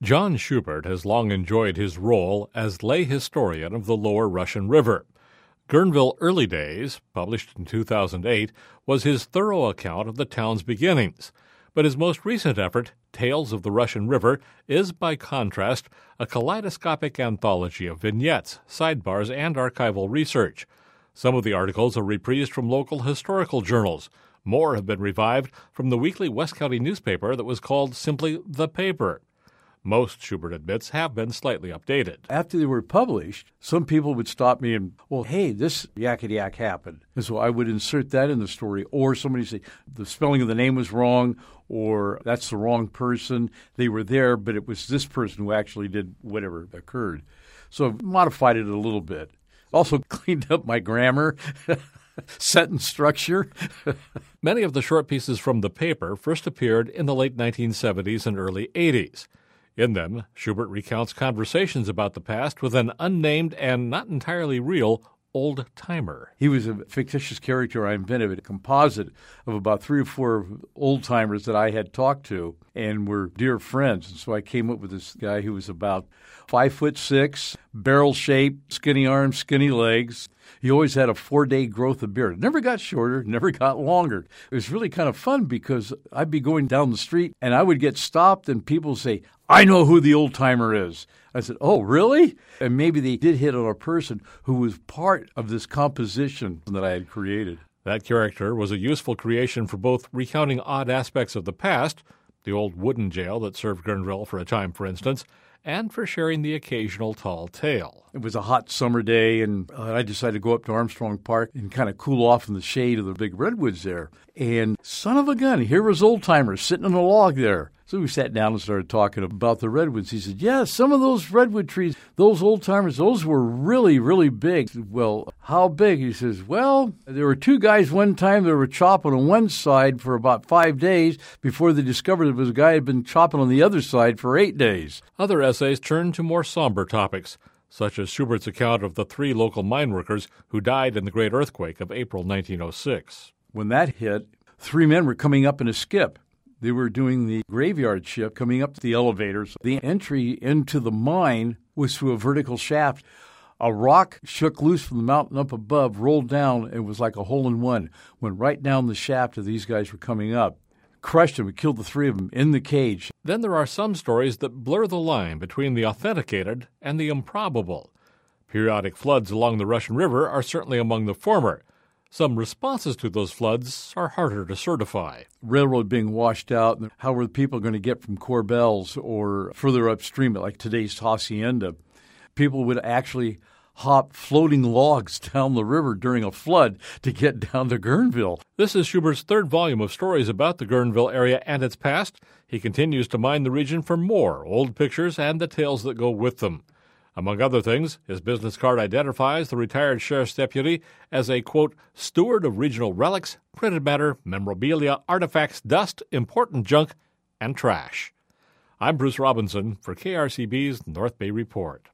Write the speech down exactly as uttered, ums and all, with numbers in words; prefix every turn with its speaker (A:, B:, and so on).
A: John Schubert has long enjoyed his role as lay historian of the Lower Russian River. Guerneville Early Days, published in two thousand eight, was his thorough account of the town's beginnings. But his most recent effort, Tales of the Russian River, is, by contrast, a kaleidoscopic anthology of vignettes, sidebars, and archival research. Some of the articles are reprised from local historical journals. More have been revived from the weekly West County newspaper that was called simply The Paper. Most, Schubert admits, have been slightly updated.
B: After they were published, some people would stop me and, well, hey, this yakety yak happened. And so I would insert that in the story. Or somebody would say, the spelling of the name was wrong, or that's the wrong person. They were there, but it was this person who actually did whatever occurred. So I've modified it a little bit. Also cleaned up my grammar, sentence structure.
A: Many of the short pieces from The Paper first appeared in the late nineteen seventies and early eighties. In them, Schubert recounts conversations about the past with an unnamed and not entirely real old-timer.
B: He was a fictitious character I invented, a composite of about three or four old-timers that I had talked to and were dear friends. And so I came up with this guy who was about five foot six, barrel-shaped, skinny arms, skinny legs. He always had a four-day growth of beard. It never got shorter, never got longer. It was really kind of fun because I'd be going down the street and I would get stopped and people would say, I know who the old-timer is. I said, oh, really? And maybe they did hit on a person who was part of this composition that I had created.
A: That character was a useful creation for both recounting odd aspects of the past, the old wooden jail that served Guerneville for a time, for instance, and for sharing the occasional tall tale.
B: It was a hot summer day, and uh, I decided to go up to Armstrong Park and kind of cool off in the shade of the big redwoods there. And son of a gun, here was old-timer sitting on a log there. So we sat down and started talking about the redwoods. He said, yeah, some of those redwood trees, those old-timers, those were really, really big. I said, well, how big? He says, well, there were two guys one time that were chopping on one side for about five days before they discovered there was a guy who had been chopping on the other side for eight days.
A: Other essays turned to more somber topics, such as Schubert's account of the three local mine workers who died in the great earthquake of April nineteen oh six.
B: When that hit, three men were coming up in a skip. They were doing the graveyard shift, coming up the elevators. The entry into the mine was through a vertical shaft. A rock shook loose from the mountain up above, rolled down, and was like a hole-in-one. Went right down the shaft as these guys were coming up. Crushed them and killed the three of them in the cage.
A: Then there are some stories that blur the line between the authenticated and the improbable. Periodic floods along the Russian River are certainly among the former. Some responses to those floods are harder to certify.
B: Railroad being washed out, and how were the people going to get from Corbels or further upstream, like today's Hacienda? People would actually hop floating logs down the river during a flood to get down to Guerneville.
A: This is Schubert's third volume of stories about the Guerneville area and its past. He continues to mine the region for more old pictures and the tales that go with them. Among other things, his business card identifies the retired sheriff's deputy as a, quote, steward of regional relics, printed matter, memorabilia, artifacts, dust, important junk, and trash. I'm Bruce Robinson for K R C B's North Bay Report.